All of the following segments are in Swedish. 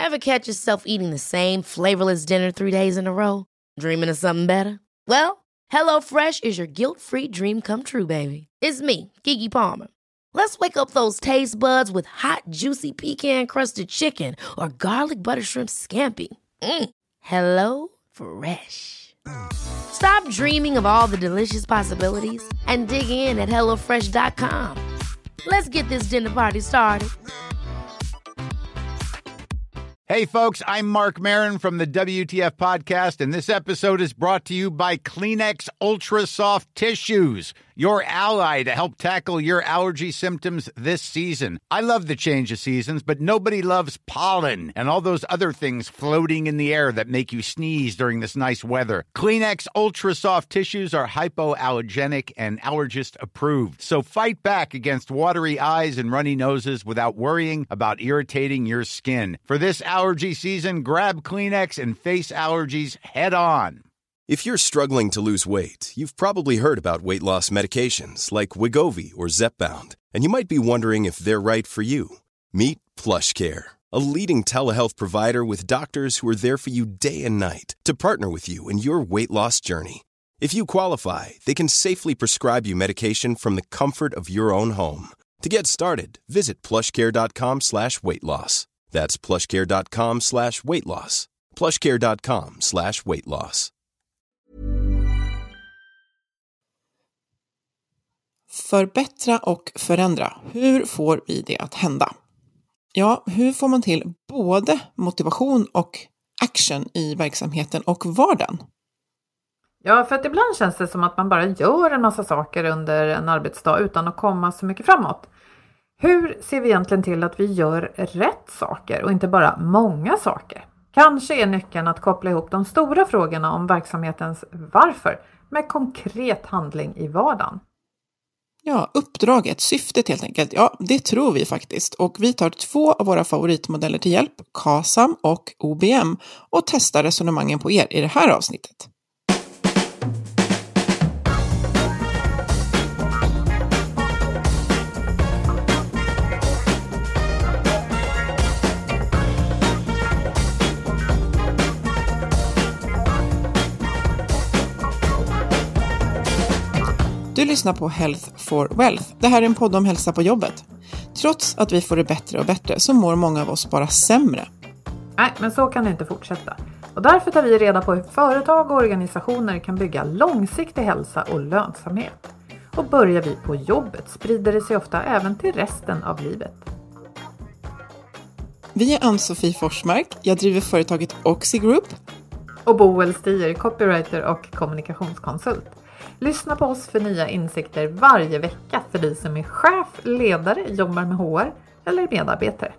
Ever catch yourself eating the same flavorless dinner 3 days in a row? Dreaming of something better? Well, HelloFresh is your guilt-free dream come true, baby. It's me, Keke Palmer. Let's wake up those taste buds with hot, juicy pecan-crusted chicken or garlic butter shrimp scampi. Hello Fresh. Stop dreaming of all the delicious possibilities and dig in at HelloFresh.com. Let's get this dinner party started. Hey, folks, I'm Mark Maron from the WTF Podcast, and this episode is brought to you by Kleenex Ultra Soft Tissues, your ally to help tackle your allergy symptoms this season. I love the change of seasons, but nobody loves pollen and all those other things floating in the air that make you sneeze during this nice weather. Kleenex Ultra Soft Tissues are hypoallergenic and allergist approved, so fight back against watery eyes and runny noses without worrying about irritating your skin. For this allergy season, grab Kleenex and face allergies head on. If you're struggling to lose weight, you've probably heard about weight loss medications like Wegovy or Zepbound, and you might be wondering if they're right for you. Meet PlushCare, a leading telehealth provider with doctors who are there for you day and night to partner with you in your weight loss journey. If you qualify, they can safely prescribe you medication from the comfort of your own home. To get started, visit plushcare.com/weightloss. That's plushcare.com/weightloss. plushcare.com/weightloss. Förbättra och förändra. Hur får vi det att hända? Ja, hur får man till både motivation och action i verksamheten och vardagen? Ja, för att ibland känns det som att man bara gör en massa saker under en arbetsdag utan att komma så mycket framåt. Hur ser vi egentligen till att vi gör rätt saker och inte bara många saker? Kanske är nyckeln att koppla ihop de stora frågorna om verksamhetens varför med konkret handling i vardagen. Ja, uppdraget, syftet helt enkelt. Ja, det tror vi faktiskt. Och vi tar 2 av våra favoritmodeller till hjälp, KASAM och OBM, och testar resonemangen på er i det här avsnittet. Du lyssnar på Health for Wealth. Det här är en podd om hälsa på jobbet. Trots att vi får det bättre och bättre så mår många av oss bara sämre. Nej, men så kan det inte fortsätta. Och därför tar vi reda på hur företag och organisationer kan bygga långsiktig hälsa och lönsamhet. Och börjar vi på jobbet sprider det sig ofta även till resten av livet. Vi är Ann-Sofie Forsmark. Jag driver företaget Oxy Group. Och Boel Stier, copywriter och kommunikationskonsult. Lyssna på oss för nya insikter varje vecka för dig som är chef, ledare, jobbar med HR eller medarbetare.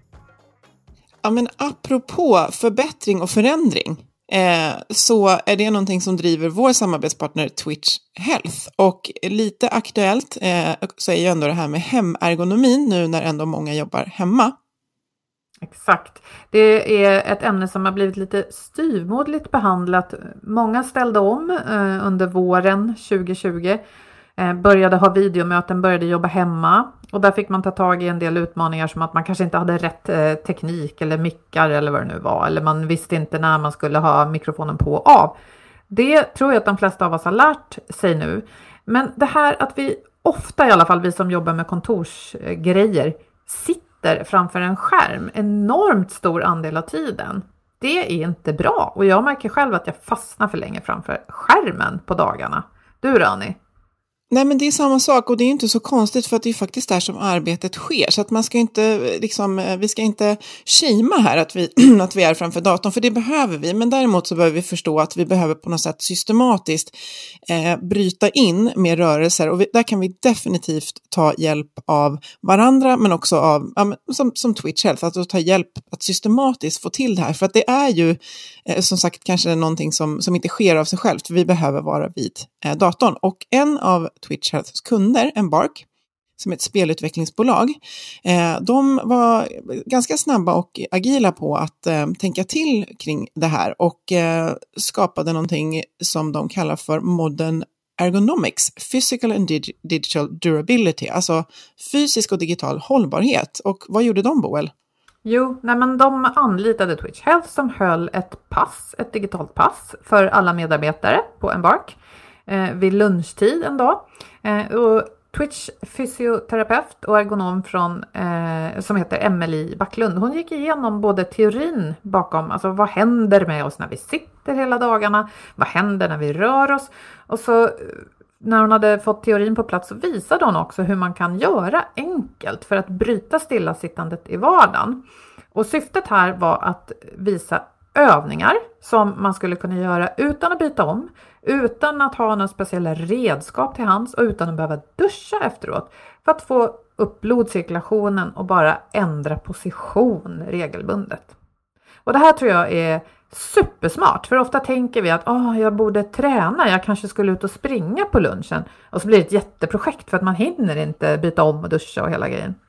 Ja, men apropå förbättring och förändring så är det någonting som driver vår samarbetspartner Twitch Health. Och lite aktuellt så är ju ändå det här med hemergonomin nu när ändå många jobbar hemma. Exakt. Det är ett ämne som har blivit lite styvmoderligt behandlat. Många ställde om under våren 2020. Började ha videomöten, började jobba hemma. Och där fick man ta tag i en del utmaningar som att man kanske inte hade rätt teknik eller mickar eller vad det nu var. Eller man visste inte när man skulle ha mikrofonen på och av. Det tror jag att de flesta av oss har lärt sig nu. Men det här att vi ofta, i alla fall vi som jobbar med kontorsgrejer, sitter framför en skärm enormt stor andel av tiden. Det är inte bra. Och jag märker själv att jag fastnar för länge framför skärmen på dagarna. Du, Rani? Nej, men det är samma sak och det är inte så konstigt för att det är faktiskt där som arbetet sker. Så att man ska inte, vi ska inte shama här att vi är framför datorn, för det behöver vi. Men däremot så behöver vi förstå att vi behöver på något sätt systematiskt bryta in med rörelser. Och där kan vi definitivt ta hjälp av varandra, men också av, som Twitch Health, att ta hjälp att systematiskt få till det här. För att det är ju som sagt kanske någonting som inte sker av sig självt. Vi behöver vara vid datorn. Och en av Twitch Healths kunder, Embark, som är ett spelutvecklingsbolag, de var ganska snabba och agila på att tänka till kring det här och skapade någonting som de kallar för Modern Ergonomics, Physical and Digital Durability, alltså fysisk och digital hållbarhet. Och vad gjorde de, Boel? Jo, nej men de anlitade Twitch Health som höll ett digitalt pass för alla medarbetare på Embark vid lunchtid en dag. Och Twitch fysioterapeut och ergonom som heter Emelie Backlund. Hon gick igenom både teorin bakom, alltså vad händer med oss när vi sitter hela dagarna? Vad händer när vi rör oss? Och så när hon hade fått teorin på plats så visade hon också hur man kan göra enkelt för att bryta stillasittandet i vardagen. Och syftet här var att visa övningar som man skulle kunna göra utan att byta om, utan att ha några speciella redskap till hands och utan att behöva duscha efteråt, för att få upp blodcirkulationen och bara ändra position regelbundet. Och det här tror jag är supersmart, för ofta tänker vi att jag borde träna, jag kanske skulle ut och springa på lunchen, och så blir det ett jätteprojekt för att man hinner inte byta om och duscha och hela grejen.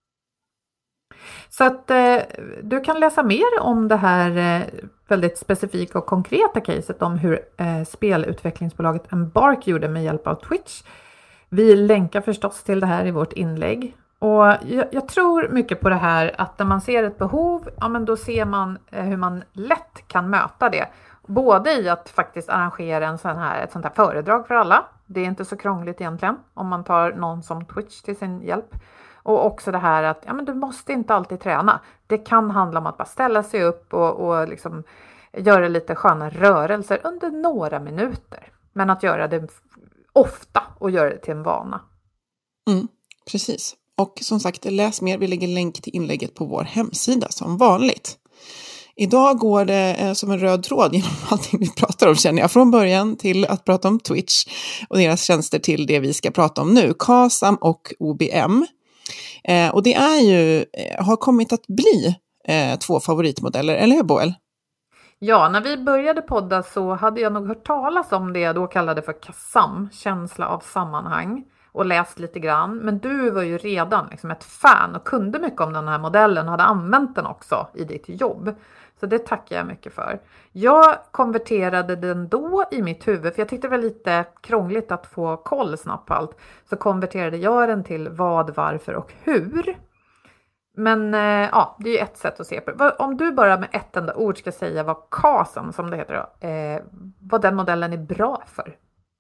Så att du kan läsa mer om det här väldigt specifika och konkreta caset om hur spelutvecklingsbolaget Embark gjorde med hjälp av Twitch. Vi länkar förstås till det här i vårt inlägg. Och jag tror mycket på det här att när man ser ett behov, ja men då ser man hur man lätt kan möta det. Både i att faktiskt arrangera ett sånt här föredrag för alla. Det är inte så krångligt egentligen om man tar någon som Twitch till sin hjälp. Och också det här att du måste inte alltid träna. Det kan handla om att bara ställa sig upp och liksom göra lite sköna rörelser under några minuter. Men att göra det ofta och göra det till en vana. Precis. Och som sagt, läs mer. Vi lägger länk till inlägget på vår hemsida som vanligt. Idag går det som en röd tråd genom allting vi pratar om, känner jag. Från början till att prata om Twitch och deras tjänster till det vi ska prata om nu. KASAM och OBM. Och det har kommit att bli 2 favoritmodeller, eller hur Boel? Ja, när vi började podda så hade jag nog hört talas om det jag då kallade för KASAM, känsla av sammanhang, och läst lite grann. Men du var ju redan ett fan och kunde mycket om den här modellen och hade använt den också i ditt jobb. Så det tackar jag mycket för. Jag konverterade den då i mitt huvud, för jag tyckte det var lite krångligt att få koll snabbt på allt. Så konverterade jag den till vad, varför och hur. Men ja, det är ju ett sätt att se på det. Om du bara med ett enda ord ska säga vad KASAM, som det heter då, vad den modellen är bra för.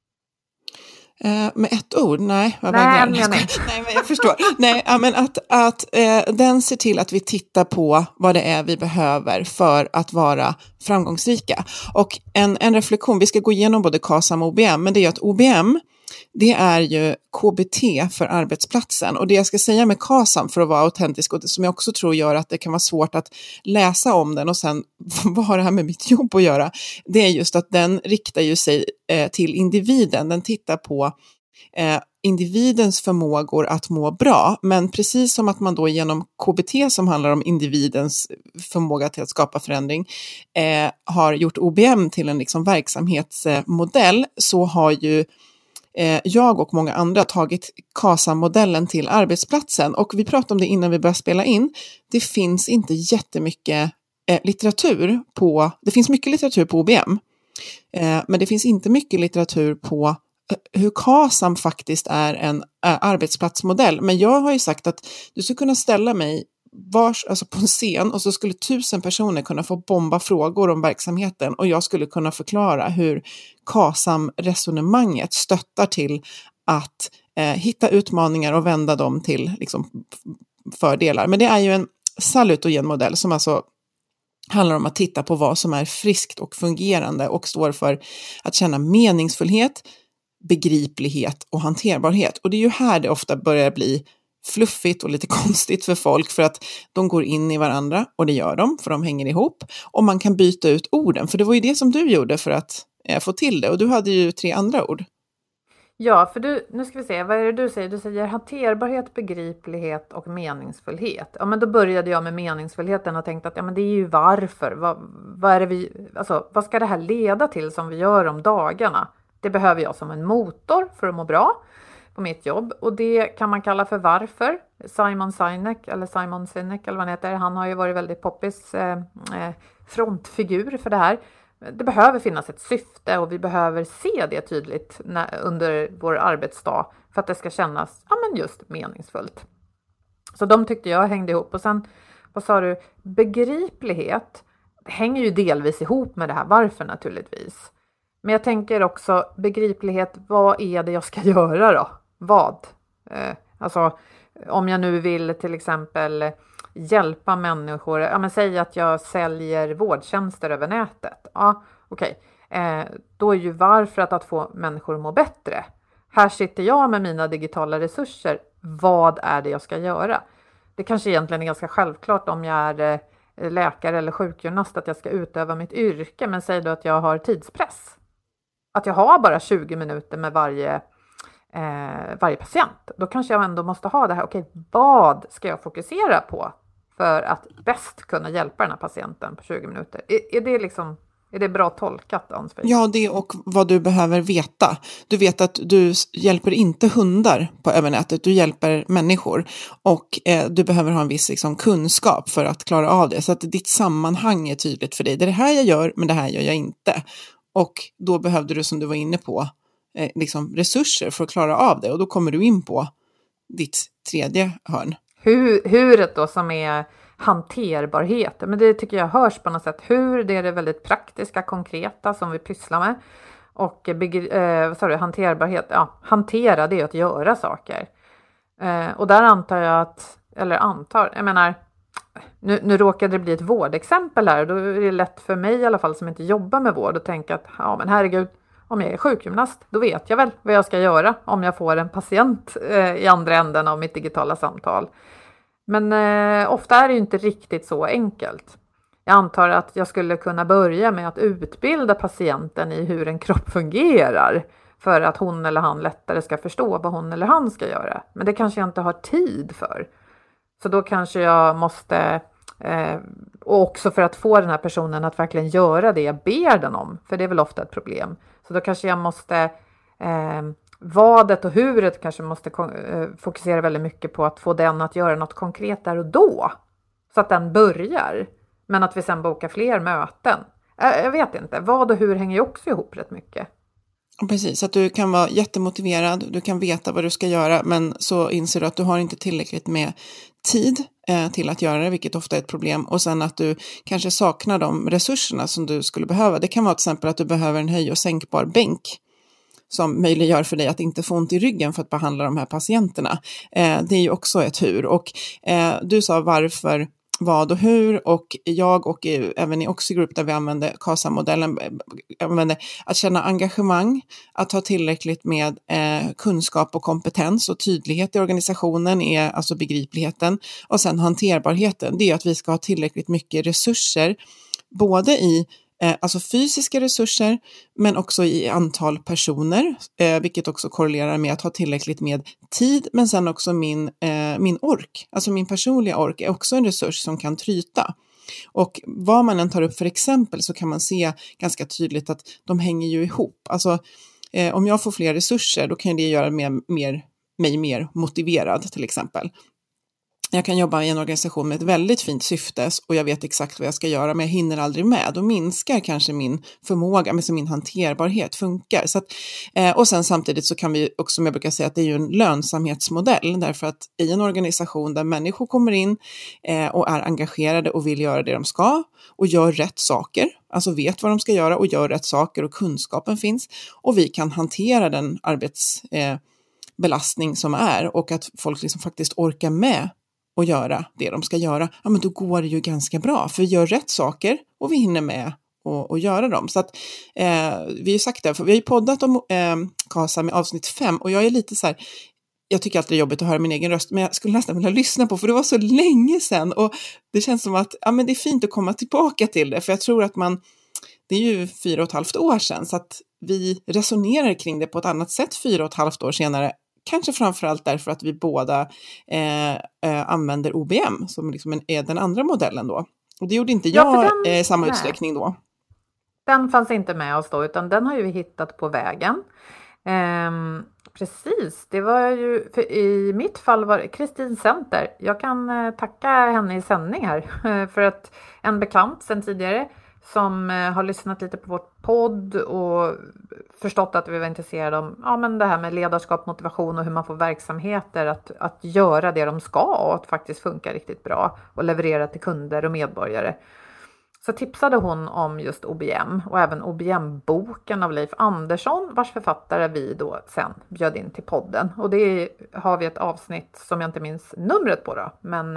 Med ett ord? Nej. Nej, men jag förstår. Nej, men att den ser till att vi tittar på vad det är vi behöver för att vara framgångsrika. Och en reflektion, vi ska gå igenom både KASAM och OBM, men det är ju att OBM, det är ju KBT för arbetsplatsen. Och det jag ska säga med KASAM, för att vara autentisk, och det som jag också tror gör att det kan vara svårt att läsa om den och sen vad har det här med mitt jobb att göra, det är just att den riktar ju sig till individen. Den tittar på individens förmågor att må bra, men precis som att man då genom KBT, som handlar om individens förmåga till att skapa förändring, har gjort OBM till en verksamhetsmodell, så har ju jag och många andra tagit KASAM-modellen till arbetsplatsen. Och vi pratade om det innan vi började spela in. Det finns inte jättemycket litteratur på, det finns mycket litteratur på OBM, men det finns inte mycket litteratur på hur KASAM faktiskt är en arbetsplatsmodell. Men jag har ju sagt att du skulle kunna ställa mig på en scen, och så skulle 1000 personer kunna få bomba frågor om verksamheten, och jag skulle kunna förklara hur KASAM-resonemanget stöttar till att hitta utmaningar och vända dem till fördelar. Men det är ju en salutogen modell som alltså handlar om att titta på vad som är friskt och fungerande och står för att känna meningsfullhet, begriplighet och hanterbarhet. Och det är ju här det ofta börjar bli fluffigt och lite konstigt för folk, för att de går in i varandra, och det gör de för de hänger ihop, och man kan byta ut orden, för det var ju det som du gjorde för att få till det, och du hade ju 3 andra ord. Ja, för nu ska vi se, vad är det du säger? Du säger hanterbarhet, begriplighet och meningsfullhet. Ja, men då började jag med meningsfullheten och tänkte att men det är ju varför. Vad är det vad ska det här leda till som vi gör om dagarna? Det behöver jag som en motor för att må bra på mitt jobb, och det kan man kalla för varför. Simon Sinek eller vad han heter, han har ju varit väldigt poppis frontfigur för det här. Det behöver finnas ett syfte, och vi behöver se det tydligt under vår arbetsdag för att det ska kännas just meningsfullt. Så de tyckte jag hängde ihop, och sen vad sa du, begriplighet hänger ju delvis ihop med det här varför naturligtvis. Men jag tänker också begriplighet, vad är det jag ska göra då? Vad? Alltså om jag nu vill till exempel hjälpa människor, ja men säg att jag säljer vårdtjänster över nätet. Ja, okej. Då är ju varför att få människor att må bättre. Här sitter jag med mina digitala resurser. Vad är det jag ska göra? Det kanske egentligen är ganska självklart om jag är läkare eller sjukgymnast att jag ska utöva mitt yrke. Men säg då att jag har tidspress. Att jag har bara 20 minuter med varje patient. Då kanske jag ändå måste ha det här. Okej, vad ska jag fokusera på för att bäst kunna hjälpa den här patienten på 20 minuter? Är det bra tolkat, Ann-Sofie? Ja, det och vad du behöver veta. Du vet att du hjälper inte hundar på övernätet, du hjälper människor. Och du behöver ha en viss liksom, kunskap för att klara av det. Så att ditt sammanhang är tydligt för dig. Det är det här jag gör, men det här gör jag inte. Och då behövde du, som du var inne på, liksom resurser för att klara av det. Och då kommer du in på ditt tredje hörn. Huret då som är hanterbarhet. Men det tycker jag hörs på något sätt. Hur, det är det väldigt praktiska, konkreta som vi pysslar med. Och hanterbarhet. Ja, hantera det är att göra saker. Och där antar jag jag menar, nu råkade det bli ett vårdexempel här. Då är det lätt för mig i alla fall som inte jobbar med vård att tänka att ja men herregud, om jag är sjukgymnast, då vet jag väl vad jag ska göra om jag får en patient i andra änden av mitt digitala samtal. Men ofta är det ju inte riktigt så enkelt. Jag antar att jag skulle kunna börja med att utbilda patienten i hur en kropp fungerar för att hon eller han lättare ska förstå vad hon eller han ska göra. Men det kanske jag inte har tid för. Så då kanske jag måste, och också för att få den här personen att verkligen göra det jag ber den om. För det är väl ofta ett problem. Så då kanske jag måste, vadet och huret kanske måste fokusera väldigt mycket på att få den att göra något konkret där och då. Så att den börjar. Men att vi sen bokar fler möten. Jag vet inte, vad och hur hänger ju också ihop rätt mycket. Precis, att du kan vara jättemotiverad, du kan veta vad du ska göra, men så inser du att du har inte tillräckligt med tid till att göra det, vilket ofta är ett problem. Och sen att du kanske saknar de resurserna som du skulle behöva. Det kan vara till exempel att du behöver en höj- och sänkbar bänk som möjliggör för dig att inte få ont i ryggen för att behandla de här patienterna. Det är ju också ett hur. Och du sa varför, vad och hur, och jag och även i Oxigroup där vi använder KASA-modellen, att känna engagemang, att ha tillräckligt med kunskap och kompetens och tydlighet i organisationen är alltså begripligheten, och sen hanterbarheten, det är att vi ska ha tillräckligt mycket resurser, både i alltså fysiska resurser, men också i antal personer, vilket också korrelerar med att ha tillräckligt med tid, men sen också min ork, alltså min personliga ork är också en resurs som kan tryta. Och vad man än tar upp för exempel så kan man se ganska tydligt att de hänger ju ihop. Alltså om jag får fler resurser, då kan det göra mig mer motiverad till exempel. Jag kan jobba i en organisation med ett väldigt fint syfte och jag vet exakt vad jag ska göra, men jag hinner aldrig med. Då minskar kanske min förmåga, men så min hanterbarhet funkar. Så att, och sen samtidigt så kan vi också, som jag brukar säga, att det är ju en lönsamhetsmodell. Därför att i en organisation där människor kommer in och är engagerade och vill göra det de ska och gör rätt saker, alltså vet vad de ska göra och gör rätt saker och kunskapen finns, och vi kan hantera den arbetsbelastning som är, och att folk liksom faktiskt orkar med och göra det de ska göra, ja men då går det ju ganska bra, för vi gör rätt saker och vi hinner med och göra dem. Så att vi har ju sagt det, för vi har ju poddat om KASA med avsnitt 5, och jag är lite så här, jag tycker alltid det är jobbigt att höra min egen röst, men jag skulle nästan vilja lyssna på, för det var så länge sedan, och det känns som att ja men det är fint att komma tillbaka till det, för jag tror att det är ju 4,5 år sedan, så att vi resonerar kring det på ett annat sätt 4,5 år senare. Kanske framförallt därför att vi båda använder OBM som liksom är den andra modellen då. Och det gjorde inte jag i samma utsträckning då. Den fanns inte med oss då, utan den har ju vi hittat på vägen. Precis, det var ju, i mitt fall var det Kristin Center. Jag kan tacka henne i sändning här för att en bekant sedan tidigare som har lyssnat lite på vårt podd och förstått att vi var intresserade om men det här med ledarskap, motivation och hur man får verksamheter att göra det de ska och att faktiskt funka riktigt bra och leverera till kunder och medborgare. Så tipsade hon om just OBM och även OBM-boken av Leif Andersson, vars författare vi då sen bjöd in till podden. Och det har vi ett avsnitt som jag inte minns numret på då, men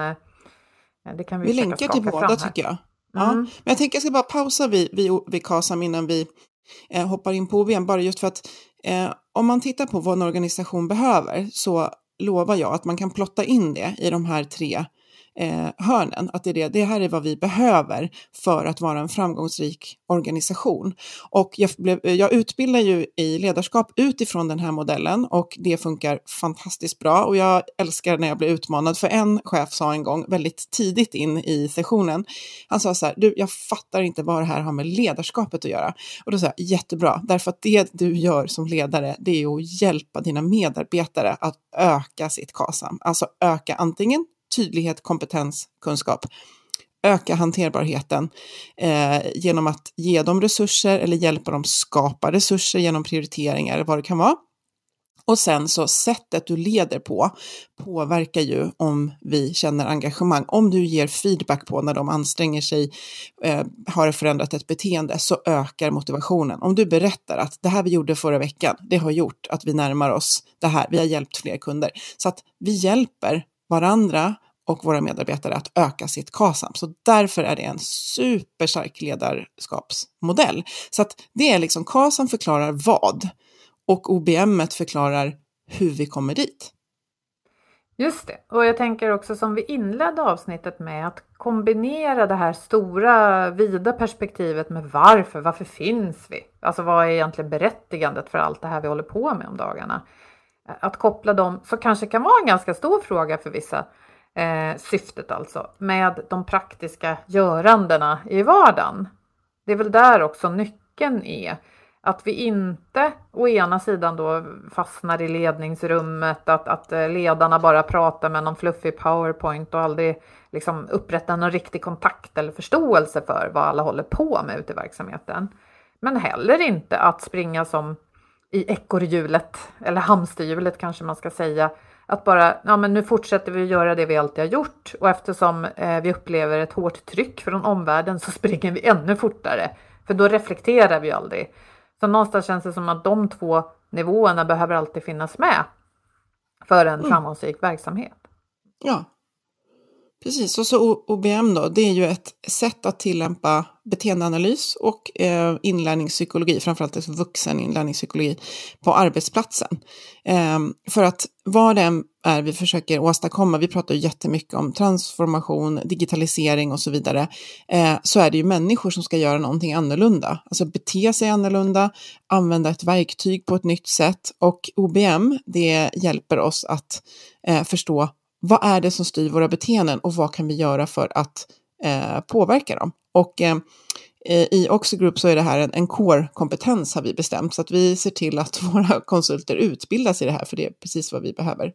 det kan vi länkar till båda tycker jag. Ja. Men jag tänker jag ska bara pausa vid KASAM innan vi hoppar in på OBM, bara just för att om man tittar på vad en organisation behöver så lovar jag att man kan plotta in det i de här 3 hörnen, att det här är vad vi behöver för att vara en framgångsrik organisation. Och jag utbildar ju i ledarskap utifrån den här modellen och det funkar fantastiskt bra och jag älskar när jag blir utmanad, för en chef sa en gång väldigt tidigt in i sessionen, han sa så här: jag fattar inte vad det här har med ledarskapet att göra. Och då sa jag, jättebra, därför att det du gör som ledare, det är att hjälpa dina medarbetare att öka sitt KASAM, alltså öka antingen tydlighet, kompetens, kunskap. Öka hanterbarheten genom att ge dem resurser eller hjälpa dem skapa resurser genom prioriteringar eller vad det kan vara. Och sen så sättet du leder på påverkar ju om vi känner engagemang. Om du ger feedback på när de anstränger sig, har förändrat ett beteende, så ökar motivationen. Om du berättar att det här vi gjorde förra veckan, det har gjort att vi närmar oss det här. Vi har hjälpt fler kunder. Så att vi hjälper varandra och våra medarbetare att öka sitt KASAM. Så därför är det en superstark ledarskapsmodell. Så att det är liksom KASAM förklarar vad och OBM förklarar hur vi kommer dit. Just det. Och jag tänker också som vi inledde avsnittet med att kombinera det här stora, vida perspektivet med varför finns vi? Alltså vad är egentligen berättigandet för allt det här vi håller på med om dagarna? Att koppla dem så kanske kan vara en ganska stor fråga för vissa, syftet alltså, med de praktiska görandena i vardagen. Det är väl där också nyckeln är. Att vi inte å ena sidan då fastnar i ledningsrummet, att ledarna bara pratar med någon fluffig PowerPoint och aldrig liksom upprättar någon riktig kontakt eller förståelse för vad alla håller på med ute i verksamheten. Men heller inte att springa som i ekorrhjulet eller hamsterhjulet kanske man ska säga. Att bara, men nu fortsätter vi göra det vi alltid har gjort. Och eftersom vi upplever ett hårt tryck från omvärlden så springer vi ännu fortare. För då reflekterar vi aldrig. Så någonstans känns det som att de 2 nivåerna behöver alltid finnas med för en framgångsrik verksamhet. Ja, precis. Och så OBM då, det är ju ett sätt att tillämpa beteendeanalys och inlärningspsykologi, framförallt vuxeninlärningspsykologi på arbetsplatsen. För att vad det är vi försöker åstadkomma, vi pratar ju jättemycket om transformation, digitalisering och så vidare, så är det ju människor som ska göra någonting annorlunda. Alltså bete sig annorlunda, använda ett verktyg på ett nytt sätt, och OBM, det hjälper oss att förstå vad är det som styr våra beteenden och vad kan vi göra för att påverka dem. Och i Oxy Group så är det här en core-kompetens har vi bestämt, så att vi ser till att våra konsulter utbildas i det här, för det är precis vad vi behöver.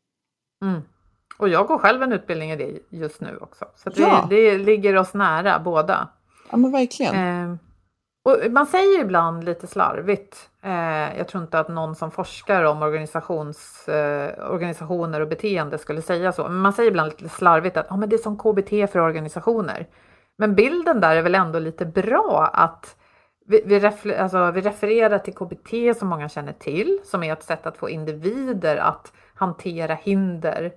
Och jag går själv en utbildning i det just nu också. Så det ligger oss nära båda. Ja, men verkligen. Och man säger ibland lite slarvigt, jag tror inte att någon som forskar om organisationer och beteende skulle säga så, men man säger ibland lite slarvigt att men det är som KBT för organisationer. Men bilden där är väl ändå lite bra, att vi refererar till KBT som många känner till, som är ett sätt att få individer att hantera hinder,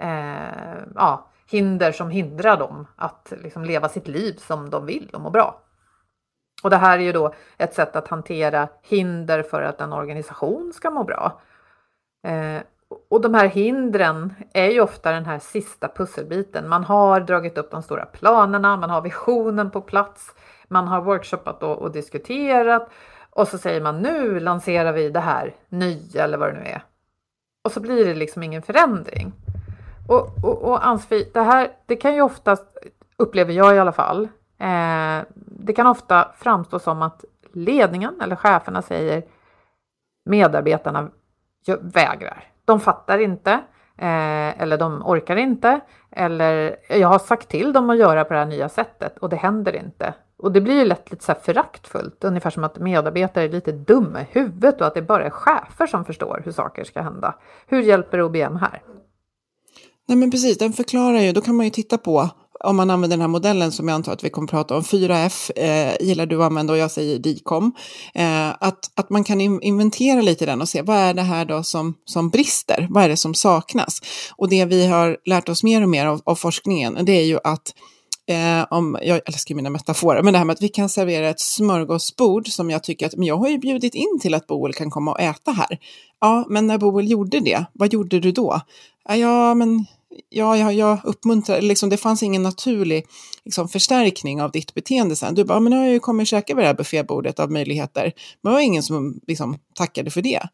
hinder som hindrar dem att liksom leva sitt liv som de vill och må bra. Och det här är ju då ett sätt att hantera hinder för att en organisation ska må bra. Och de här hindren är ju ofta den här sista pusselbiten. Man har dragit upp de stora planerna, man har visionen på plats, man har workshoppat och diskuterat. Och så säger man, nu lanserar vi det här nya eller vad det nu är. Och så blir det liksom ingen förändring. Och Ann-Sofie, det kan ju ofta, upplever jag i alla fall, det kan ofta framstå som att ledningen eller cheferna säger medarbetarna vägrar. De fattar inte, eller de orkar inte, eller jag har sagt till dem att göra på det här nya sättet och det händer inte. Och det blir ju lätt lite så här föraktfullt, ungefär som att medarbetare är lite dumma i huvudet och att det bara är chefer som förstår hur saker ska hända. Hur hjälper OBM här? Nej men precis, den förklarar ju, då kan man ju titta på, om man använder den här modellen som jag antar att vi kommer att prata om, 4F gillar du att använda och jag säger DICOM, att man kan inventera lite den och se vad är det här då som brister, vad är det som saknas. Och det vi har lärt oss mer och mer av forskningen, det är ju att om jag älskar mina metaforer, men det här med att vi kan servera ett smörgåsbord som jag tycker att, men jag har ju bjudit in till att Boel kan komma och äta här. Ja, men när Boel gjorde det, vad gjorde du då? Jag uppmuntrar, liksom, det fanns ingen naturlig liksom, förstärkning av ditt beteende sen. Du bara, men nu har jag ju kommit och käkat vid det här buffébordet av möjligheter. Men det var ingen som liksom, tackade för det.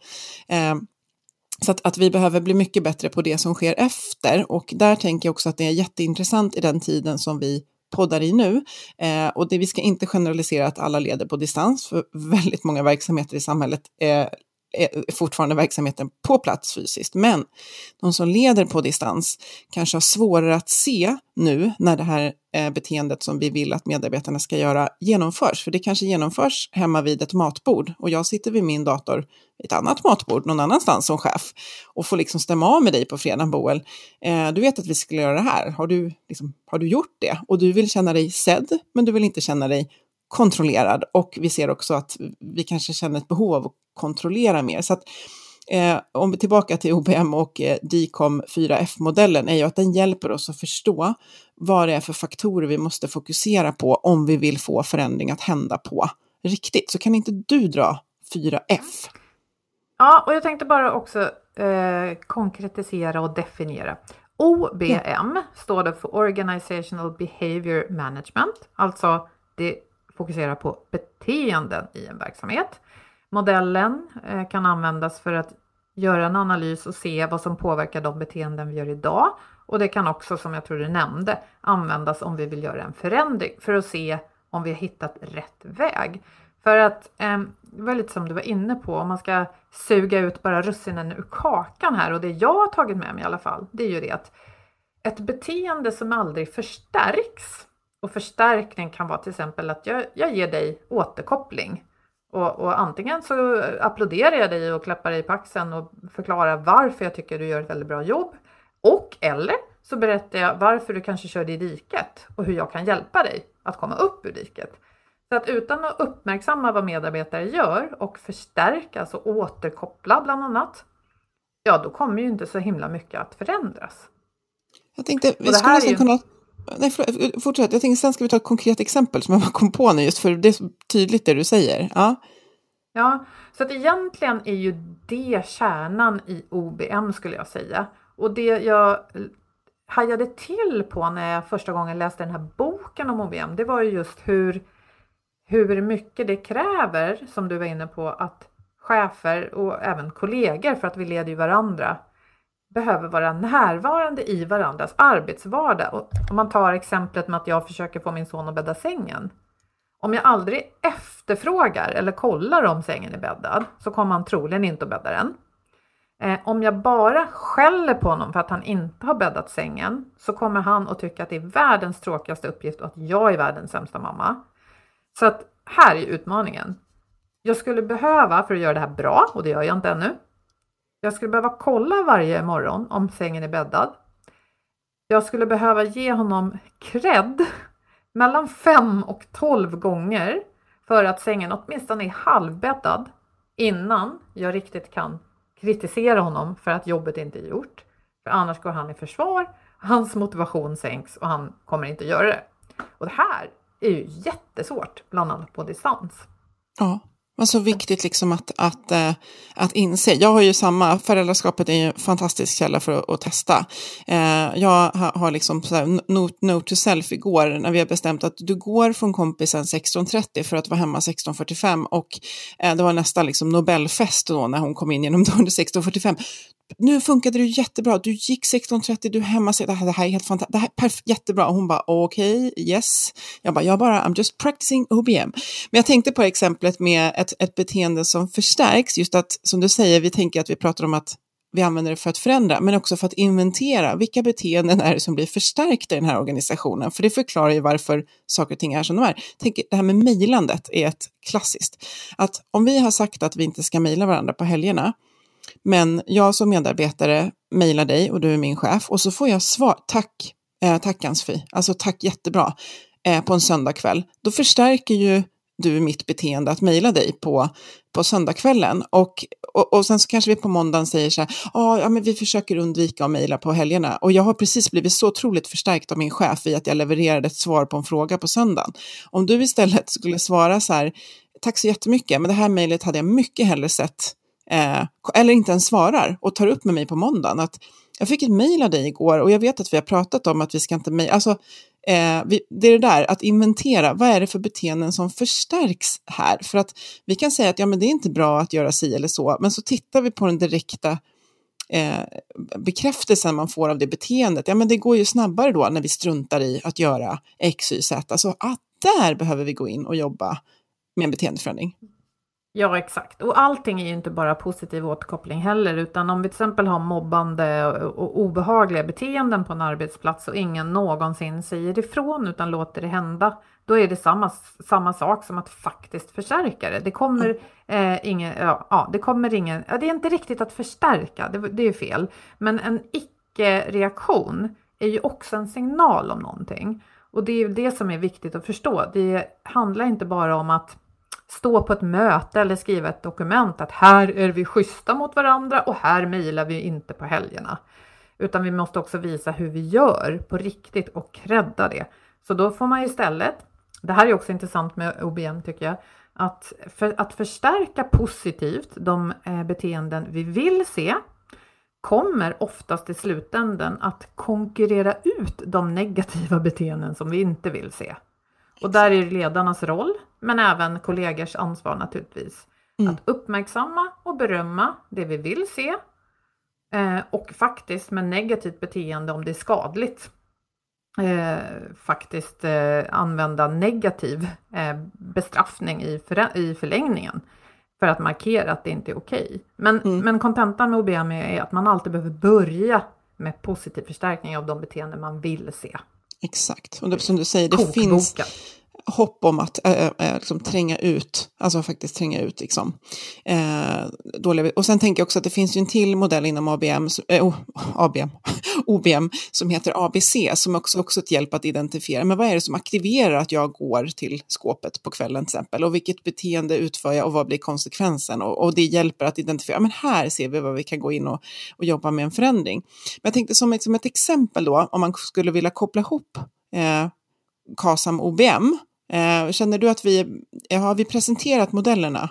Så att vi behöver bli mycket bättre på det som sker efter. Och där tänker jag också att det är jätteintressant i den tiden som vi poddar i nu. Och vi ska inte generalisera att alla leder på distans. För väldigt många verksamheter i samhället är fortfarande verksamheten på plats fysiskt. Men de som leder på distans kanske har svårare att se nu när det här beteendet som vi vill att medarbetarna ska göra genomförs. För det kanske genomförs hemma vid ett matbord och jag sitter vid min dator ett annat matbord någon annanstans som chef och får liksom stämma av med dig på fredagen, Boel. Du vet att vi skulle göra det här. Har du gjort det? Och du vill känna dig sedd, men du vill inte känna dig kontrollerad. Och vi ser också att vi kanske känner ett behov av att kontrollera mer. Så att om vi är tillbaka till OBM och DICOM 4F-modellen är ju att den hjälper oss att förstå vad det är för faktorer vi måste fokusera på om vi vill få förändring att hända på riktigt. Så kan inte du dra 4F? Ja, och jag tänkte bara också konkretisera och definiera. OBM står det för Organizational Behavior Management. Alltså det fokuserar på beteenden i en verksamhet. Modellen kan användas för att göra en analys och se vad som påverkar de beteenden vi gör idag. Och det kan också, som jag tror du nämnde, användas om vi vill göra en förändring för att se om vi har hittat rätt väg. För att, det var lite som du var inne på, om man ska suga ut bara russinen ur kakan här, och det jag har tagit med mig i alla fall, det är ju det att ett beteende som aldrig förstärks, och förstärkning kan vara till exempel att jag ger dig återkoppling. Och antingen så applåderar jag dig och klappar dig på axeln och förklarar varför jag tycker du gör ett väldigt bra jobb. Eller så berättar jag varför du kanske körde i diket och hur jag kan hjälpa dig att komma upp ur diket. Så att utan att uppmärksamma vad medarbetare gör och förstärka, alltså återkoppla bland annat, ja då kommer ju inte så himla mycket att förändras. Jag tänkte, vi skulle nästan kunna... Nej, fortsätt. Jag tänkte sen ska vi ta ett konkret exempel som jag bara kom på nu just för det är så tydligt det du säger. Ja, så att egentligen är ju det kärnan i OBM skulle jag säga. Och det jag hajade till på när jag första gången läste den här boken om OBM, det var ju just hur mycket det kräver, som du var inne på, att chefer och även kollegor, för att vi leder ju varandra, behöver vara närvarande i varandras arbetsvardag. Och om man tar exemplet med att jag försöker få min son att bädda sängen. Om jag aldrig efterfrågar eller kollar om sängen är bäddad så kommer han troligen inte att bädda den. Om jag bara skäller på honom för att han inte har bäddat sängen så kommer han att tycka att det är världens tråkigaste uppgift och att jag är världens sämsta mamma. Så att här är utmaningen. Jag skulle behöva, för att göra det här bra, och det gör jag inte ännu, jag skulle behöva kolla varje morgon om sängen är bäddad. Jag skulle behöva ge honom cred mellan 5 och 12 gånger för att sängen åtminstone är halvbäddad innan jag riktigt kan kritisera honom för att jobbet inte är gjort. För annars går han i försvar, hans motivation sänks och han kommer inte göra det. Och det här är ju jättesvårt, bland annat på distans. Ja. Men så viktigt liksom att inse. Jag har ju samma, föräldraskapet är ju en fantastisk källa för att testa. Jag har liksom så här, note to self igår när vi har bestämt att du går från kompisen 16:30 för att vara hemma 16:45 och det var nästan liksom Nobelfest då när hon kom in genom dörren 16:45. Nu funkade det jättebra. Du gick 16:30, du är hemma. Det här är helt fantastiskt. Det här är perfekt, jättebra. Och hon bara, okej, yes. I'm just practicing OBM. Men jag tänkte på exemplet med ett beteende som förstärks. Just att, som du säger, vi tänker att vi pratar om att vi använder det för att förändra, men också för att inventera vilka beteenden är det som blir förstärkta i den här organisationen. För det förklarar ju varför saker och ting är som de är. Tänk, det här med mejlandet är ett klassiskt. Att om vi har sagt att vi inte ska mejla varandra på helgerna, men jag som medarbetare mejlar dig och du är min chef, och så får jag svar, tack Ann-Sofie, alltså tack jättebra, på en söndagkväll. Då förstärker ju du mitt beteende att mejla dig på söndagskvällen. Och sen så kanske vi på måndagen säger så här, ja men vi försöker undvika att mejla på helgerna. Och jag har precis blivit så otroligt förstärkt av min chef i att jag levererade ett svar på en fråga på söndagen. Om du istället skulle svara så här, tack så jättemycket, men det här mejlet hade jag mycket hellre sett, eller inte ens svarar och tar upp med mig på måndagen att jag fick ett mejl av dig igår och jag vet att vi har pratat om att vi ska inte mejla. Alltså, det är det där att inventera, vad är det för beteenden som förstärks här? För att vi kan säga att ja, men det är inte bra att göra si eller så, men så tittar vi på den direkta bekräftelsen man får av det beteendet. Ja, men det går ju snabbare då när vi struntar i att göra X, Y, Z. Alltså att där behöver vi gå in och jobba med en beteendeförändring. Ja, exakt. Och allting är ju inte bara positiv återkoppling heller, utan om vi till exempel har mobbande och obehagliga beteenden på en arbetsplats och ingen någonsin säger ifrån utan låter det hända, då är det samma sak som att faktiskt förstärka det. Det kommer det är inte riktigt att förstärka, det är fel. Men en icke-reaktion är ju också en signal om någonting. Och det är det som är viktigt att förstå. Det handlar inte bara om att stå på ett möte eller skriva ett dokument att här är vi schyssta mot varandra och här mejlar vi inte på helgerna. Utan vi måste också visa hur vi gör på riktigt och rädda det. Så då får man istället, det här är också intressant med OBM tycker jag, att förstärka positivt de beteenden vi vill se kommer oftast i slutändan att konkurrera ut de negativa beteenden som vi inte vill se. Och där är ledarnas roll, men även kollegors ansvar naturligtvis. Att uppmärksamma och berömma det vi vill se. Och faktiskt med negativt beteende om det är skadligt. Använda negativ bestraffning i förlängningen. För att markera att det inte är okej. Men kontentan med OBM är att man alltid behöver börja med positiv förstärkning av de beteenden man vill se. Exakt, och det, som du säger, det finns hopp om att liksom tränga ut, alltså faktiskt tränga ut liksom. Och sen tänker jag också att det finns ju en till modell inom OBM som heter ABC, som också ett hjälp att identifiera, men vad är det som aktiverar att jag går till skåpet på kvällen till exempel, och vilket beteende utför jag och vad blir konsekvensen, och det hjälper att identifiera, men här ser vi vad vi kan gå in och jobba med en förändring. Men jag tänkte som ett exempel då, om man skulle vilja koppla ihop KASAM OBM, känner du att har vi presenterat modellerna?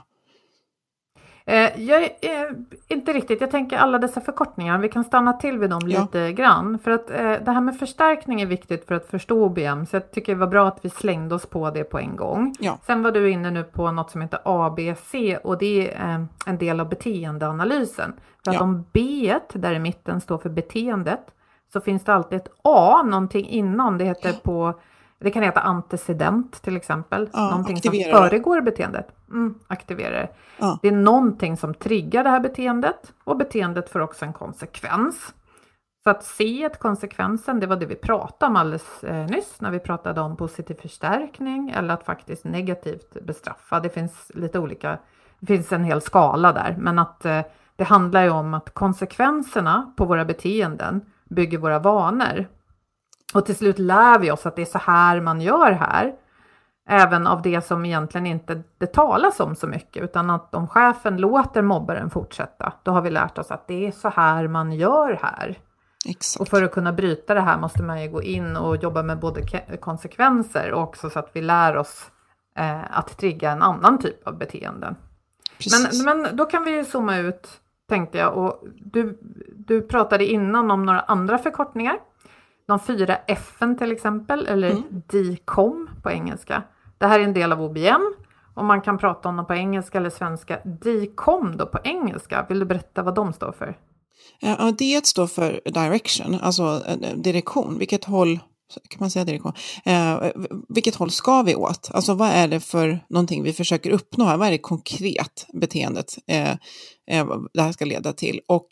Jag inte riktigt. Jag tänker alla dessa förkortningar. Vi kan stanna till vid dem lite grann. För att det här med förstärkning är viktigt för att förstå OBM. Så jag tycker det var bra att vi slängde oss på det på en gång. Ja. Sen var du inne nu på något som heter ABC. Och det är en del av beteendeanalysen. För att om B där i mitten står för beteendet, så finns det alltid ett A, någonting innan. Det kan heta antecedent till exempel. Någonting som föregår beteendet. Aktiverar. Det är någonting som triggar det här beteendet. Och beteendet får också en konsekvens. Så att se ett konsekvensen, det var det vi pratade om alldeles nyss. När vi pratade om positiv förstärkning. Eller att faktiskt negativt bestraffa. Det finns lite olika. Det finns en hel skala där. Men att det handlar ju om att konsekvenserna på våra beteenden bygger våra vanor. Och till slut lär vi oss att det är så här man gör här. Även av det som egentligen inte det talas om så mycket. Utan att om chefen låter mobbaren fortsätta, då har vi lärt oss att det är så här man gör här. Exakt. Och för att kunna bryta det här måste man ju gå in och jobba med både konsekvenser och också så att vi lär oss att trigga en annan typ av beteenden. Men då kan vi ju zooma ut, tänkte jag. Och du pratade innan om några andra förkortningar. De 4 F:en till exempel, eller DCOM på engelska. Det här är en del av OBM. Och man kan prata om dem på engelska eller svenska. DCOM då på engelska. Vill du berätta vad de står för? Ja, D står för direction, alltså direktion. Vilket håll, kan man säga direktion? Vilket håll ska vi åt? Alltså vad är det för någonting vi försöker uppnå här? Vad är det konkret beteendet det här ska leda till? Och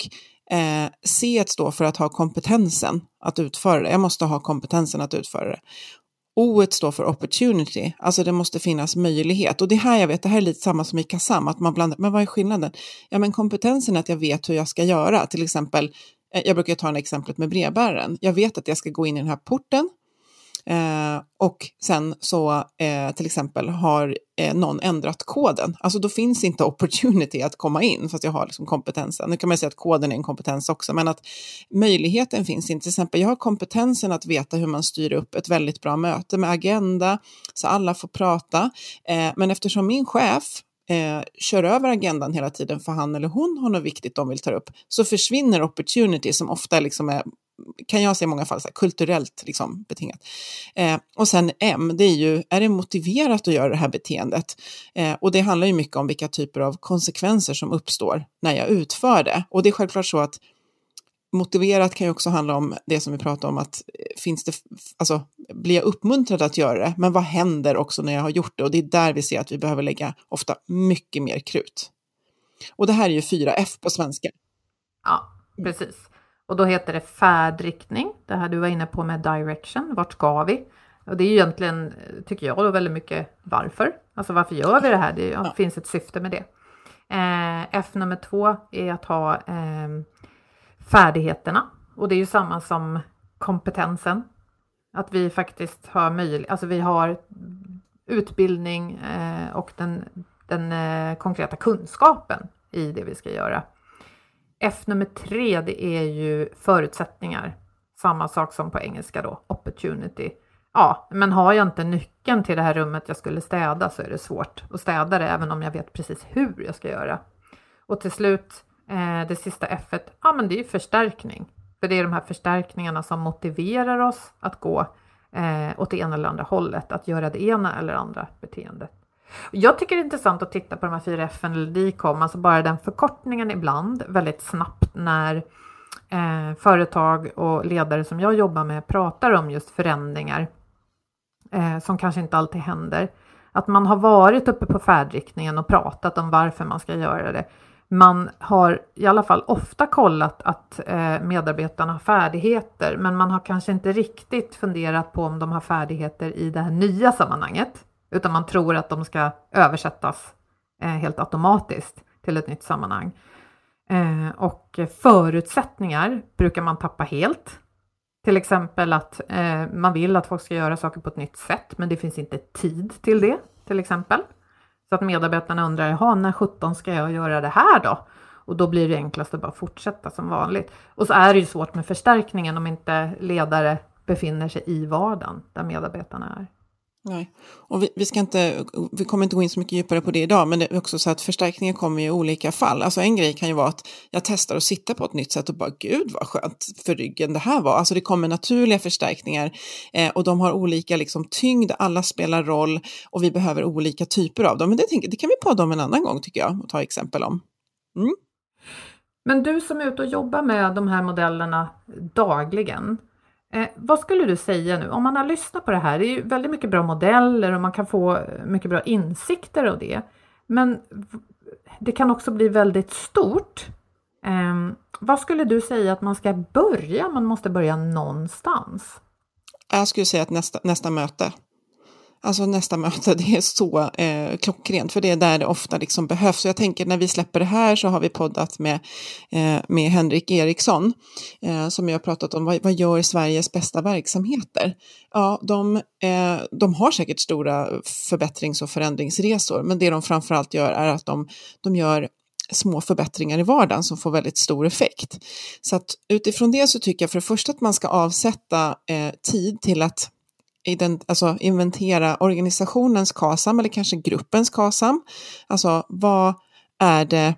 C står för att ha kompetensen att utföra det. Jag måste ha kompetensen att utföra det. O står för opportunity, alltså det måste finnas möjlighet. Och det här, jag vet, det här är lite samma som i KASAM, att man blandar, men vad är skillnaden? Ja, men kompetensen är att jag vet hur jag ska göra. Till exempel, jag brukar ta en exemplet med brevbäraren. Jag vet att jag ska gå in i den här porten. Och sen så till exempel har någon ändrat koden. Alltså då finns inte opportunity att komma in fast jag har liksom kompetensen. Nu kan man säga att koden är en kompetens också, men att möjligheten finns inte. Till exempel jag har kompetensen att veta hur man styr upp ett väldigt bra möte med agenda så alla får prata. Men eftersom min chef kör över agendan hela tiden för han eller hon har något viktigt de vill ta upp, så försvinner opportunity som ofta liksom är, kan jag säga i många fall, så här, kulturellt liksom betingat. Och sen M, det är ju, är det motiverat att göra det här beteendet? Och det handlar ju mycket om vilka typer av konsekvenser som uppstår när jag utför det. Och det är självklart så att motiverat kan ju också handla om det som vi pratar om, att finns det, alltså blir jag uppmuntrad att göra det, men vad händer också när jag har gjort det? Och det är där vi ser att vi behöver lägga ofta mycket mer krut. Och det här är ju 4F på svenska. Ja, precis. Och då heter det färdriktning, det här du var inne på med direction, vart ska vi? Och det är ju egentligen, tycker jag då, väldigt mycket varför. Alltså varför gör vi det här? Det finns ett syfte med det. F nummer 2 är att ha färdigheterna. Och det är ju samma som kompetensen. Att vi faktiskt har alltså vi har utbildning och den konkreta kunskapen i det vi ska göra. F nummer 3, det är ju förutsättningar. Samma sak som på engelska då, opportunity. Ja, men har jag inte nyckeln till det här rummet jag skulle städa så är det svårt att städa det även om jag vet precis hur jag ska göra. Och till slut, det sista F-et, ja men det är ju förstärkning. För det är de här förstärkningarna som motiverar oss att gå åt det ena eller andra hållet. Att göra det ena eller andra beteendet. Jag tycker det är intressant att titta på de här 4 F:en eller DICOM, alltså bara den förkortningen ibland väldigt snabbt när företag och ledare som jag jobbar med pratar om just förändringar som kanske inte alltid händer. Att man har varit uppe på färdriktningen och pratat om varför man ska göra det. Man har i alla fall ofta kollat att medarbetarna har färdigheter, men man har kanske inte riktigt funderat på om de har färdigheter i det här nya sammanhanget. Utan man tror att de ska översättas helt automatiskt till ett nytt sammanhang. Och förutsättningar brukar man tappa helt. Till exempel att man vill att folk ska göra saker på ett nytt sätt, men det finns inte tid till det, till exempel. Så att medarbetarna undrar, jaha, när 17 ska jag göra det här då? Och då blir det enklast att bara fortsätta som vanligt. Och så är det ju svårt med förstärkningen om inte ledare befinner sig i vardagen där medarbetarna är. Nej, och vi kommer inte gå in så mycket djupare på det idag, men det är också så att förstärkningen kommer i olika fall. Alltså en grej kan ju vara att jag testar att sitta på ett nytt sätt och bara, gud vad skönt för ryggen det här var. Alltså det kommer naturliga förstärkningar och de har olika liksom tyngd, alla spelar roll och vi behöver olika typer av dem. Men det kan vi podda om en annan gång tycker jag och ta exempel om. Mm. Men du som är ute och jobbar med de här modellerna dagligen, vad skulle du säga nu? Om man har lyssnat på det här, det är ju väldigt mycket bra modeller och man kan få mycket bra insikter av det. Men det kan också bli väldigt stort. Vad skulle du säga att man ska börja? Man måste börja någonstans. Jag skulle säga att nästa möte. Alltså nästa möte, det är så klockrent, för det är där det ofta liksom behövs. Så jag tänker när vi släpper det här så har vi poddat med Henrik Eriksson som jag har pratat om, vad gör Sveriges bästa verksamheter? Ja, de har säkert stora förbättrings- och förändringsresor, men det de framförallt gör är att de gör små förbättringar i vardagen som får väldigt stor effekt. Så att utifrån det så tycker jag för det första att man ska avsätta tid till att inventera organisationens KASAM eller kanske gruppens KASAM. Alltså vad är det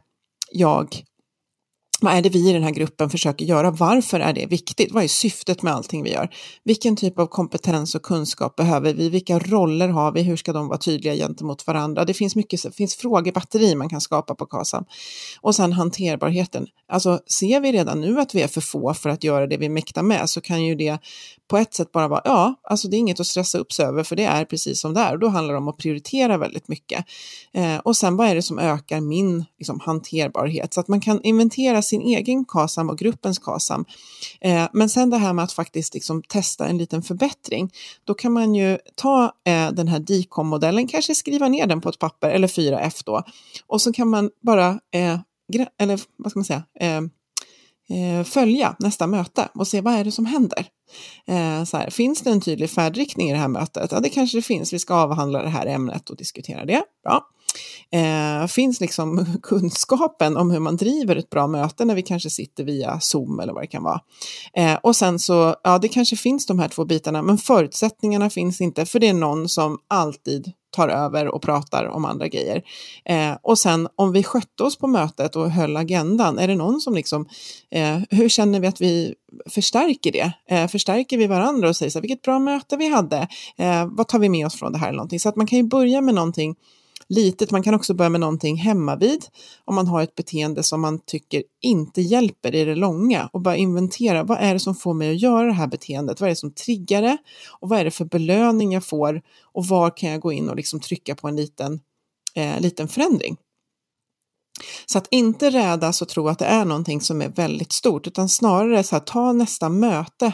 vi i den här gruppen försöker göra? Varför är det viktigt? Vad är syftet med allting vi gör? Vilken typ av kompetens och kunskap behöver vi? Vilka roller har vi? Hur ska de vara tydliga gentemot varandra? Det finns frågebatteri man kan skapa på KASAM. Och sen hanterbarheten. Alltså ser vi redan nu att vi är för få för att göra det vi mäktar med, så kan ju det på ett sätt bara vara, alltså det är inget att stressa upp sig över, för det är precis som det är. Och då handlar det om att prioritera väldigt mycket. Och sen vad är det som ökar min hanterbarhet? Så att man kan inventera sin egen KASAM och gruppens KASAM. Men sen det här med att faktiskt liksom testa en liten förbättring. Då kan man ju ta den här DICOM-modellen, kanske skriva ner den på ett papper eller 4F då. Och så kan man bara, eller vad ska man säga, följa nästa möte och se vad är det som händer. Så här, finns det en tydlig färdriktning i det här mötet? Ja, det kanske det finns. Vi ska avhandla det här ämnet och diskutera det. Bra. Finns liksom kunskapen om hur man driver ett bra möte när vi kanske sitter via Zoom eller vad det kan vara. Och sen så, ja, det kanske finns de här 2 bitarna, men förutsättningarna finns inte, för det är någon som alltid tar över och pratar om andra grejer. Och sen om vi skötte oss på mötet och höll agendan, är det någon som liksom, hur känner vi att vi förstärker det? Förstärker vi varandra och säger så här, vilket bra möte vi hade? Vad tar vi med oss från det här eller någonting? Så att man kan ju börja med någonting litet. Man kan också börja med någonting hemmavid om man har ett beteende som man tycker inte hjälper i det långa, och bara inventera, vad är det som får mig att göra det här beteendet? Vad är det som triggar det? Och vad är det för belöning jag får? Och var kan jag gå in och liksom trycka på en liten förändring? Så att inte rädas och tro att det är någonting som är väldigt stort, utan snarare så här, ta nästa möte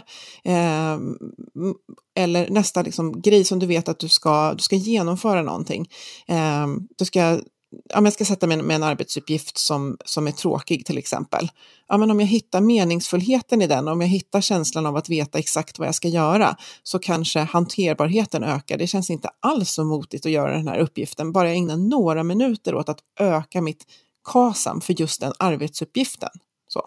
eller nästa liksom grej som du vet att du ska genomföra någonting. Jag ska sätta mig med en arbetsuppgift som är tråkig till exempel. Ja, men om jag hittar meningsfullheten i den, om jag hittar känslan av att veta exakt vad jag ska göra, så kanske hanterbarheten ökar. Det känns inte alls så motigt att göra den här uppgiften. Bara jag ägnar några minuter åt att öka mitt KASAM för just den arbetsuppgiften. Så.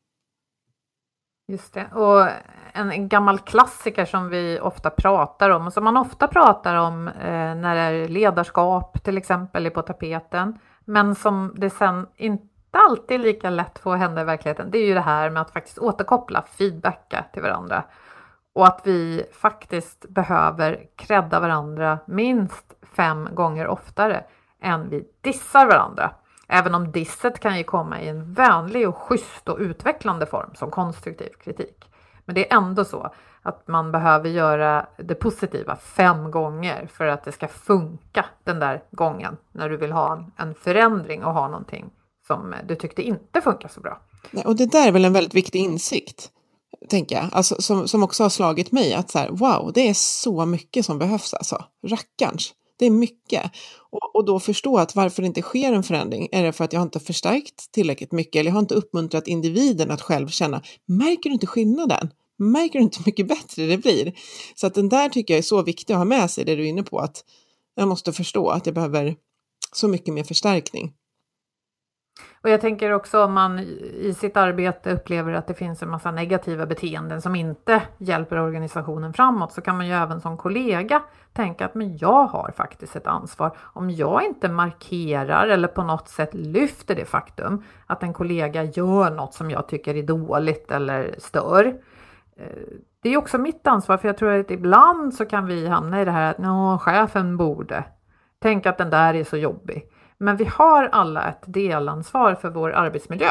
Just det. Och en gammal klassiker som vi ofta pratar om, och som man ofta pratar om när det är ledarskap till exempel är på tapeten, men som det sen inte alltid lika lätt får hända i verkligheten, det är ju det här med att faktiskt återkoppla, feedbacka till varandra. Och att vi faktiskt behöver credda varandra minst 5 gånger oftare än vi dissar varandra. Även om disset kan ju komma i en vänlig och schysst och utvecklande form som konstruktiv kritik. Men det är ändå så att man behöver göra det positiva 5 gånger för att det ska funka den där gången när du vill ha en förändring och ha någonting som du tyckte inte funkar så bra. Och det där är väl en väldigt viktig insikt, tänker jag. Alltså, som också har slagit mig att så här, wow, det är så mycket som behövs alltså. Rackarns. Det är mycket. Och då förstå att varför det inte sker en förändring, är det för att jag inte har förstärkt tillräckligt mycket, eller jag har inte uppmuntrat individen att själv känna, märker du inte skillnaden? Märker du inte hur mycket bättre det blir? Så att den där tycker jag är så viktig att ha med sig, det du är inne på, att jag måste förstå att jag behöver så mycket mer förstärkning. Och jag tänker också om man i sitt arbete upplever att det finns en massa negativa beteenden som inte hjälper organisationen framåt, så kan man ju även som kollega tänka att men jag har faktiskt ett ansvar. Om jag inte markerar eller på något sätt lyfter det faktum att en kollega gör något som jag tycker är dåligt eller stör. Det är också mitt ansvar, för jag tror att ibland så kan vi hamna i det här att chefen borde tänka att den där är så jobbig. Men vi har alla ett delansvar för vår arbetsmiljö.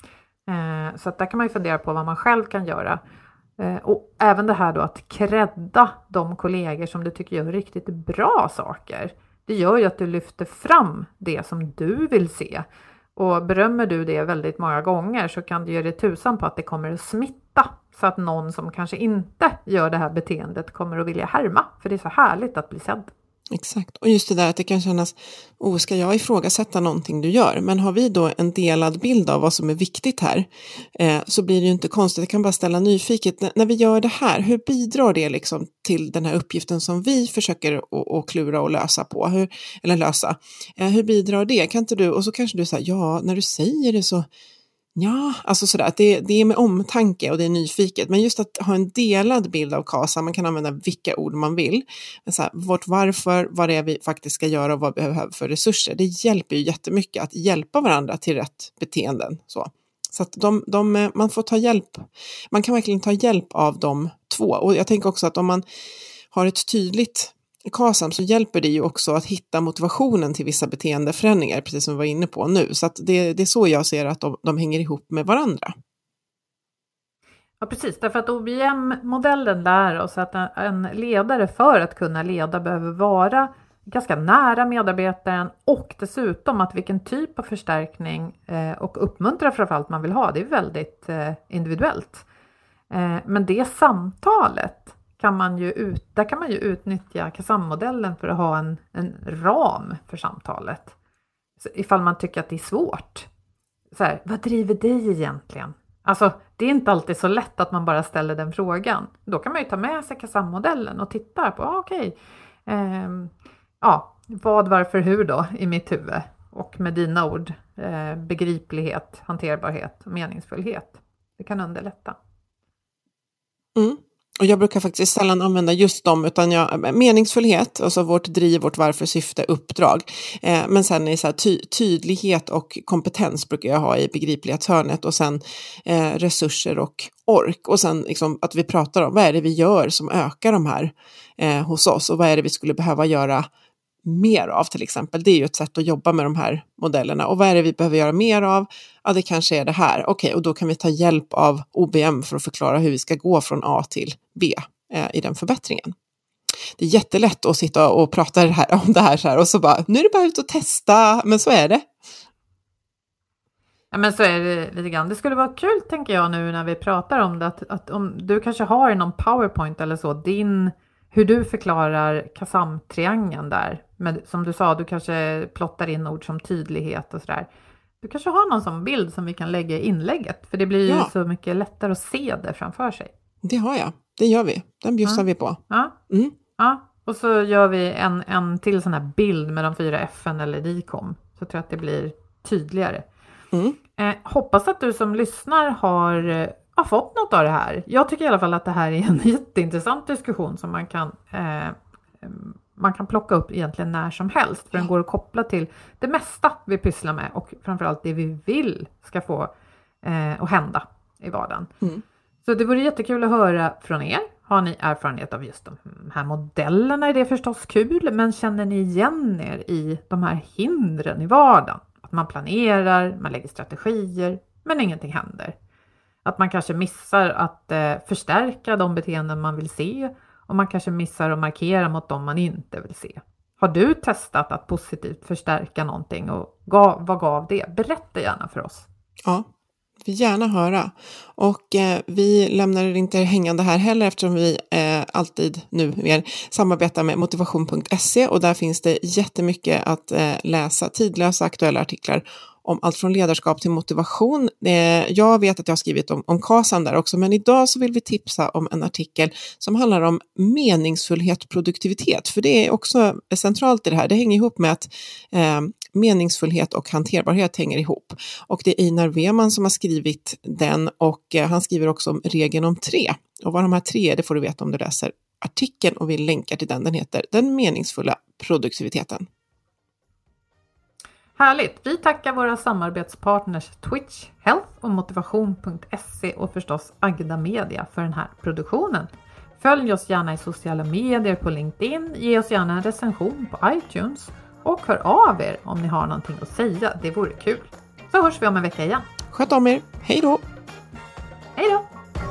Så att där kan man ju fundera på vad man själv kan göra. Och även det här då att credda de kollegor som du tycker gör riktigt bra saker. Det gör ju att du lyfter fram det som du vill se. Och berömmer du det väldigt många gånger, så kan du göra det tusan på att det kommer att smitta. Så att någon som kanske inte gör det här beteendet kommer att vilja härma. För det är så härligt att bli sedd. Exakt. Och just det där att det kan kännas, ska jag ifrågasätta någonting du gör? Men har vi då en delad bild av vad som är viktigt här, så blir det ju inte konstigt. Jag kan bara ställa nyfiket, när vi gör det här, hur bidrar det liksom till den här uppgiften som vi försöker att klura och lösa på? Hur bidrar det? Kan inte du, och så kanske du säger, ja, när du säger det så, ja, alltså sådär, att det är med omtanke och det är nyfiket. Men just att ha en delad bild av KASAM, man kan använda vilka ord man vill. Men så här, varför, vad det är vi faktiskt ska göra och vad vi behöver för resurser. Det hjälper ju jättemycket att hjälpa varandra till rätt beteenden. Så att man får ta hjälp. Man kan verkligen ta hjälp av de 2. Och jag tänker också att om man har ett tydligt KASAM, så hjälper det ju också att hitta motivationen till vissa beteendeförändringar, precis som vi var inne på nu. Så att det är så jag ser att de hänger ihop med varandra. Ja, precis. Därför att OBM-modellen lär oss att en ledare för att kunna leda behöver vara ganska nära medarbetaren och dessutom att vilken typ av förstärkning och uppmuntra framförallt man vill ha, det är väldigt individuellt. Men det samtalet kan man ju utnyttja KASAM-modellen för att ha en ram för samtalet. Så ifall man tycker att det är svårt. Så här, vad driver dig egentligen? Alltså, det är inte alltid så lätt att man bara ställer den frågan. Då kan man ju ta med sig KASAM-modellen och titta på, vad, varför, hur då i mitt huvud. Och med dina ord, begriplighet, hanterbarhet och meningsfullhet. Det kan underlätta. Mm. Och jag brukar faktiskt sällan använda just dem, utan meningsfullhet, alltså vårt driv, vårt varför, syfte, uppdrag. Men sen är så här tydlighet och kompetens brukar jag ha i begriplighetshörnet, och sen resurser och ork. Och sen liksom att vi pratar om vad är det vi gör som ökar de här hos oss, och vad är det vi skulle behöva göra mer av till exempel. Det är ju ett sätt att jobba med de här modellerna. Och vad är det vi behöver göra mer av? Ja, det kanske är det här. Okej, och då kan vi ta hjälp av OBM för att förklara hur vi ska gå från A till B i den förbättringen. Det är jättelätt att sitta och prata om det här så här, och så bara, nu är det bara ut och testa, men så är det. Ja, men så är det lite grann. Det skulle vara kul, tänker jag nu när vi pratar om det, att om du kanske har någon PowerPoint eller så, hur du förklarar KASAM-triangeln där. Men som du sa, du kanske plottar in ord som tydlighet och sådär. Du kanske har någon sån bild som vi kan lägga i inlägget. För det blir ju så mycket lättare att se det framför sig. Det har jag. Det gör vi. Den bjussar vi på. Ja. Mm. Ja. Och så gör vi en till sån här bild med de 4 F:en eller DICOM. Så tror jag att det blir tydligare. Hoppas att du som lyssnar har fått något av det här. Jag tycker i alla fall att det här är en jätteintressant diskussion som man kan plocka upp egentligen när som helst. För den går att koppla till det mesta vi pysslar med och framförallt det vi vill ska få att hända i vardagen. Så det vore jättekul att höra från er. Har ni erfarenhet av just de här modellerna är det förstås kul, men känner ni igen er i de här hindren i vardagen? Att man planerar, man lägger strategier, men ingenting händer. Att man kanske missar att förstärka de beteenden man vill se, och man kanske missar att markera mot dem man inte vill se. Har du testat att positivt förstärka någonting, och vad gav det? Berätta gärna för oss. Ja, vi vill gärna höra. Och vi lämnar det inte hängande här heller, eftersom vi alltid nu mer samarbetar med motivation.se, och där finns det jättemycket att läsa, tidlösa aktuella artiklar om allt från ledarskap till motivation. Jag vet att jag har skrivit om KASAM där också, men idag så vill vi tipsa om en artikel som handlar om meningsfullhet, produktivitet. För det är också centralt i det här. Det hänger ihop med att meningsfullhet och hanterbarhet hänger ihop. Och det är Einar Weman som har skrivit den, och han skriver också om regeln om 3. Och vad de här 3 är, det får du veta om du läser artikeln, och vi länkar till den. Den heter Den meningsfulla produktiviteten. Härligt! Vi tackar våra samarbetspartners Twitch, Health och motivation.se och förstås Agda Media för den här produktionen. Följ oss gärna i sociala medier på LinkedIn, ge oss gärna en recension på iTunes och hör av er om ni har någonting att säga, det vore kul. Så hörs vi om en vecka igen. Sköt om er, hej då! Hej då!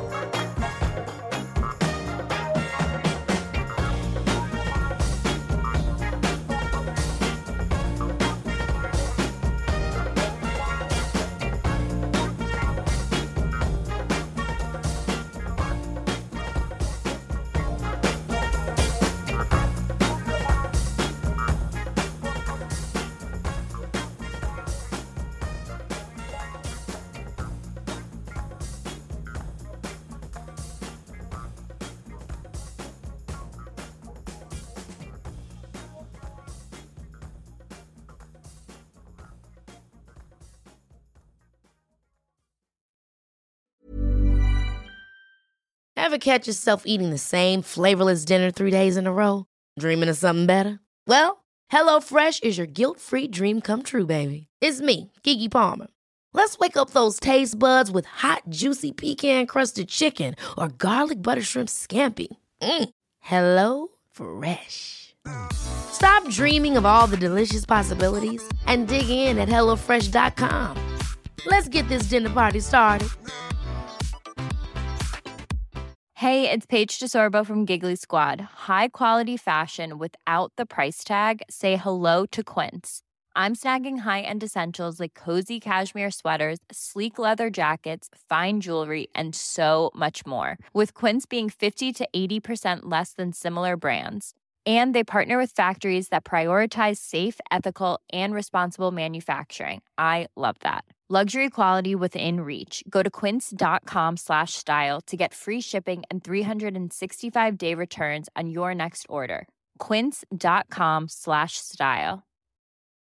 Ever catch yourself eating the same flavorless dinner 3 days in a row? Dreaming of something better? Well, HelloFresh is your guilt-free dream come true, baby. It's me, Keke Palmer. Let's wake up those taste buds with hot, juicy pecan-crusted chicken or garlic butter shrimp scampi. Hello Fresh. Stop dreaming of all the delicious possibilities and dig in at HelloFresh.com. Let's get this dinner party started. Hey, it's Paige DeSorbo from Giggly Squad. High quality fashion without the price tag. Say hello to Quince. I'm snagging high-end essentials like cozy cashmere sweaters, sleek leather jackets, fine jewelry, and so much more. With Quince being 50 to 80% less than similar brands. And they partner with factories that prioritize safe, ethical, and responsible manufacturing. I love that. Luxury quality within reach. Go to quince.com/style to get free shipping and 365-day returns on your next order. Quince.com/style.